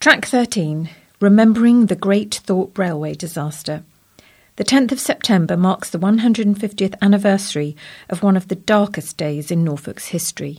Track 13. Remembering the Great Thorpe Railway Disaster. The 10th of September marks the 150th anniversary of one of the darkest days in Norfolk's history.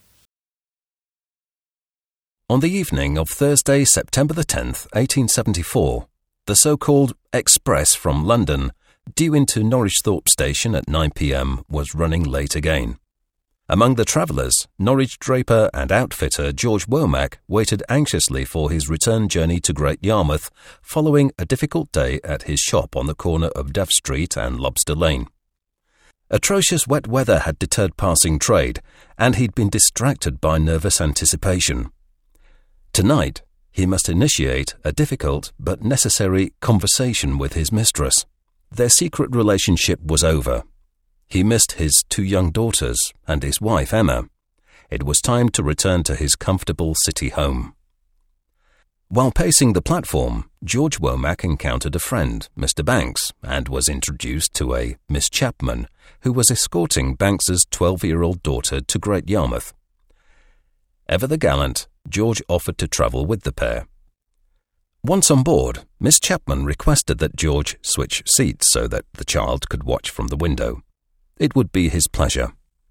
On the evening of Thursday, September the 10th, 1874, the so-called express from London, due into Norwich Thorpe Station at 9 p.m, was running late again. Among the travellers, Norwich draper and outfitter George Womack waited anxiously for his return journey to Great Yarmouth following a difficult day at his shop on the corner of Dove Street and Lobster Lane. Atrocious wet weather had deterred passing trade, and he'd been distracted by nervous anticipation. Tonight, he must initiate a difficult but necessary conversation with his mistress. Their secret relationship was over. He missed his 2 young daughters and his wife, Emma. It was time to return to his comfortable city home. While pacing the platform, George Womack encountered a friend, Mr. Banks, and was introduced to a Miss Chapman, who was escorting Banks's 12-year-old daughter to Great Yarmouth. Ever the gallant, George offered to travel with the pair. Once on board, Miss Chapman requested that George switch seats so that the child could watch from the window. It would be his pleasure.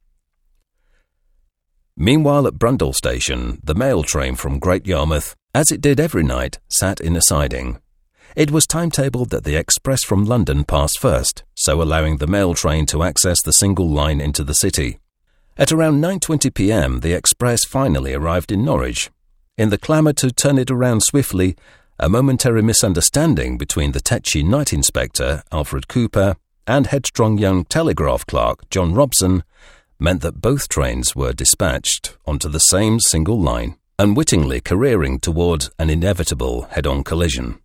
Meanwhile at Brundall Station, the mail train from Great Yarmouth, as it did every night, sat in a siding. It was timetabled that the express from London passed first, so allowing the mail train to access the single line into the city. At around 9:20 p.m, the express finally arrived in Norwich. In the clamour to turn it around swiftly, a momentary misunderstanding between the tetchy night inspector, Alfred Cooper, and headstrong young telegraph clerk, John Robson, meant that both trains were dispatched onto the same single line, unwittingly careering toward an inevitable head-on collision.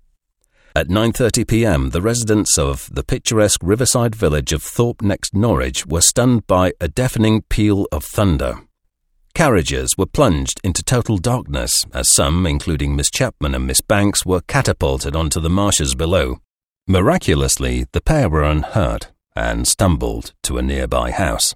At 9:30 p.m, the residents of the picturesque riverside village of Thorpe next Norwich were stunned by a deafening peal of thunder. Carriages were plunged into total darkness as some, including Miss Chapman and Miss Banks, were catapulted onto the marshes below. Miraculously, the pair were unhurt and stumbled to a nearby house.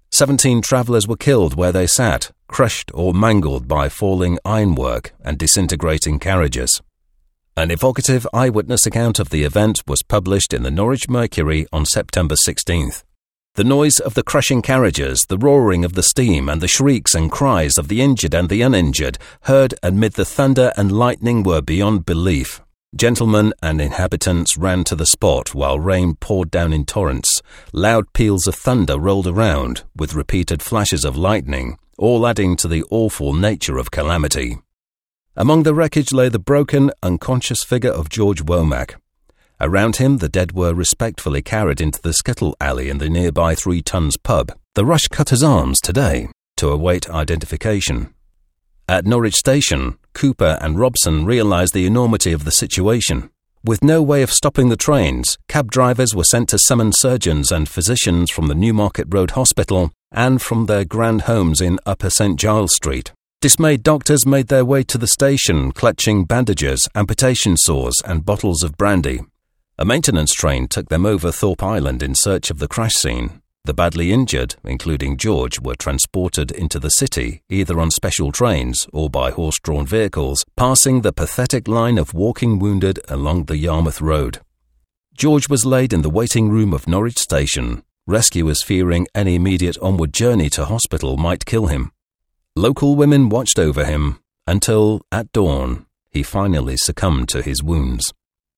17 travellers were killed where they sat, crushed or mangled by falling ironwork and disintegrating carriages. An evocative eyewitness account of the event was published in the Norwich Mercury on September 16th. The noise of the crushing carriages, the roaring of the steam, and the shrieks and cries of the injured and the uninjured, heard amid the thunder and lightning, were beyond belief. Gentlemen and inhabitants ran to the spot while rain poured down in torrents. Loud peals of thunder rolled around, with repeated flashes of lightning, all adding to the awful nature of calamity. Among the wreckage lay the broken, unconscious figure of George Womack. Around him, the dead were respectfully carried into the skittle alley in the nearby 3 Tons pub, the Rush Cutters Arms today, to await identification. At Norwich Station, Cooper and Robson realised the enormity of the situation. With no way of stopping the trains, cab drivers were sent to summon surgeons and physicians from the Newmarket Road Hospital and from their grand homes in Upper St Giles Street. Dismayed doctors made their way to the station, clutching bandages, amputation saws and bottles of brandy. A maintenance train took them over Thorpe Island in search of the crash scene. The badly injured, including George, were transported into the city, either on special trains or by horse-drawn vehicles, passing the pathetic line of walking wounded along the Yarmouth Road. George was laid in the waiting room of Norwich Station, rescuers fearing any immediate onward journey to hospital might kill him. Local women watched over him until, at dawn, he finally succumbed to his wounds.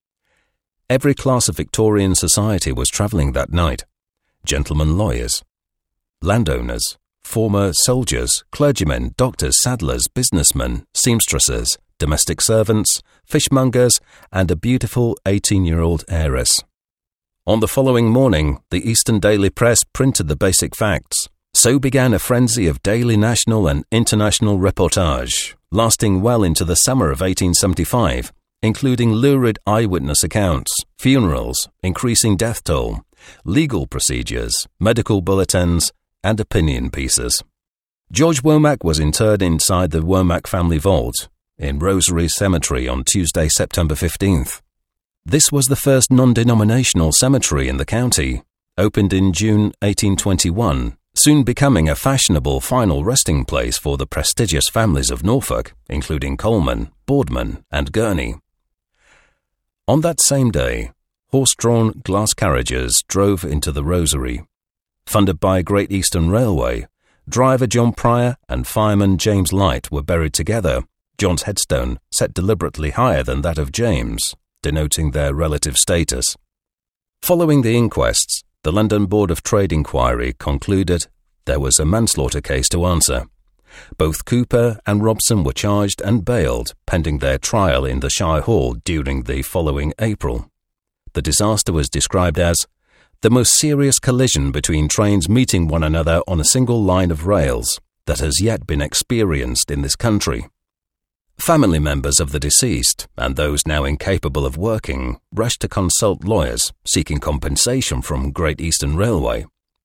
Every class of Victorian society was travelling that night. Gentlemen lawyers, landowners, former soldiers, clergymen, doctors, saddlers, businessmen, seamstresses, domestic servants, fishmongers, and a beautiful 18-year-old heiress. On the following morning, the Eastern Daily Press printed the basic facts. So began a frenzy of daily national and international reportage, lasting well into the summer of 1875, including lurid eyewitness accounts, funerals, increasing death toll, legal procedures, medical bulletins, and opinion pieces. George Womack was interred inside the Womack family vault in Rosary Cemetery on Tuesday, September 15th. This was the first non-denominational cemetery in the county, opened in June 1821, soon becoming a fashionable final resting place for the prestigious families of Norfolk, including Coleman, Boardman and Gurney. On that same day, horse-drawn glass carriages drove into the Rosary. Funded by Great Eastern Railway, driver John Pryor and fireman James Light were buried together, John's headstone set deliberately higher than that of James, denoting their relative status. Following the inquests, the London Board of Trade Inquiry concluded there was a manslaughter case to answer. Both Cooper and Robson were charged and bailed pending their trial in the Shire Hall during the following April. The disaster was described as the most serious collision between trains meeting one another on a single line of rails that has yet been experienced in this country. Family members of the deceased and those now incapable of working rushed to consult lawyers seeking compensation from Great Eastern Railway.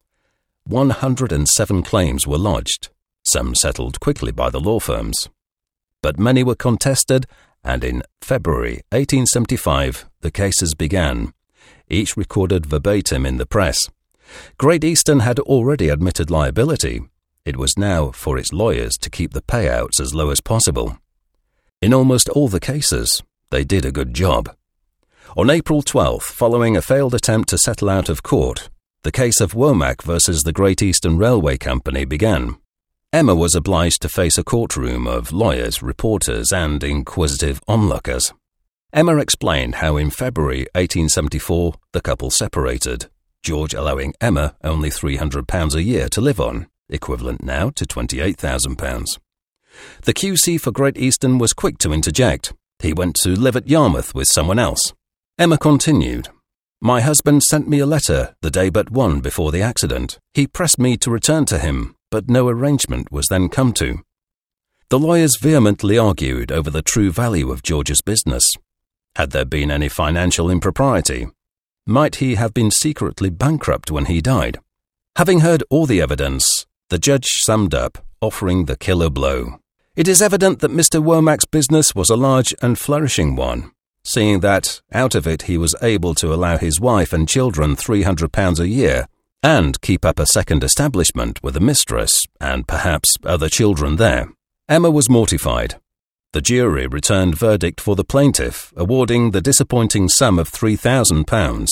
107 claims were lodged, some settled quickly by the law firms. But many were contested, and in February 1875 the cases began, each recorded verbatim in the press. Great Eastern had already admitted liability. It was now for its lawyers to keep the payouts as low as possible. In almost all the cases, they did a good job. On April 12th, following a failed attempt to settle out of court, the case of Womack versus the Great Eastern Railway Company began. Emma was obliged to face a courtroom of lawyers, reporters and inquisitive onlookers. Emma explained how in February 1874 the couple separated, George allowing Emma only £300 a year to live on, equivalent now to £28,000. The QC for Great Eastern was quick to interject. He went to live at Yarmouth with someone else. Emma continued, "My husband sent me a letter the day but one before the accident. He pressed me to return to him, but no arrangement was then come to." The lawyers vehemently argued over the true value of George's business. Had there been any financial impropriety? Might he have been secretly bankrupt when he died? Having heard all the evidence, the judge summed up, offering the killer blow. "It is evident that Mr. Womack's business was a large and flourishing one, seeing that out of it he was able to allow his wife and children £300 a year and keep up a second establishment with a mistress and perhaps other children there." Emma was mortified. The jury returned verdict for the plaintiff, awarding the disappointing sum of £3,000,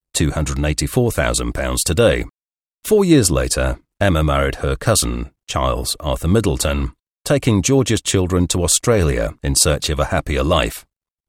£284,000 today. 4 years later, Emma married her cousin, Charles Arthur Middleton, taking George's children to Australia in search of a happier life.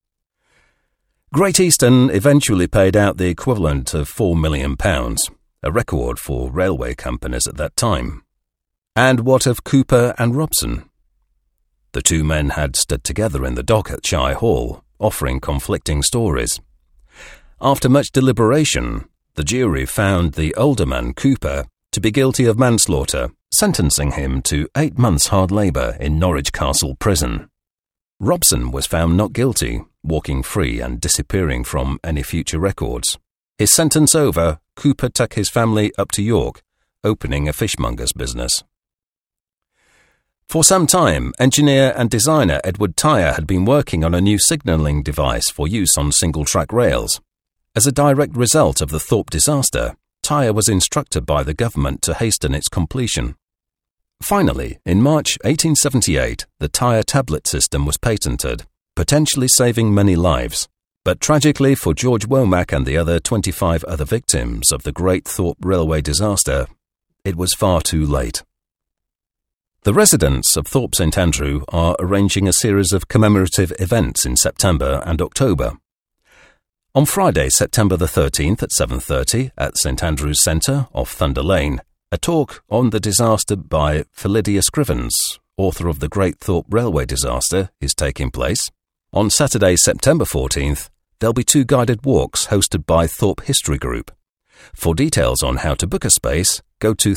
Great Eastern eventually paid out the equivalent of £4 million, a record for railway companies at that time. And what of Cooper and Robson? The two men had stood together in the dock at Shire Hall, offering conflicting stories. After much deliberation, the jury found the older man, Cooper, to be guilty of manslaughter, sentencing him to 8 months' hard labour in Norwich Castle Prison. Robson was found not guilty, walking free and disappearing from any future records. His sentence over, Cooper took his family up to York, opening a fishmonger's business. For some time, engineer and designer Edward Tyre had been working on a new signalling device for use on single-track rails. As a direct result of the Thorpe disaster, Tyre was instructed by the government to hasten its completion. Finally, in March 1878, the Tyre tablet system was patented, potentially saving many lives. But tragically for George Womack and the other 25 other victims of the Great Thorpe Railway disaster, it was far too late. The residents of Thorpe St Andrew are arranging a series of commemorative events in September and October. On Friday, September the 13th at 7:30 at St Andrew's Centre off Thunder Lane, a talk on the disaster by Philidia Scrivens, author of the Great Thorpe Railway disaster, is taking place. On Saturday, September 14th, there'll be 2 guided walks hosted by Thorpe History Group. For details on how to book a space, go to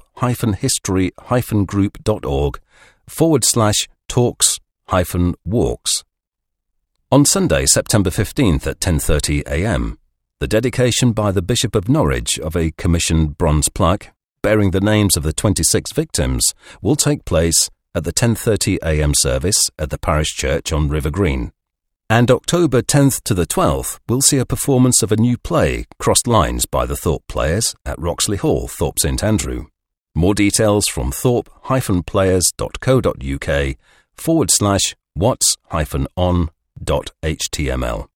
thorpe-history-group.org/talks-walks. On Sunday, September 15th at 10:30 a.m., the dedication by the Bishop of Norwich of a commissioned bronze plaque bearing the names of the 26 victims will take place at the 10:30 a.m. service at the parish church on River Green. And October 10th to the 12th will see a performance of a new play, Crossed Lines, by the Thorpe Players at Roxley Hall, Thorpe St Andrew. More details from thorpe-players.co.uk/whats-on.html.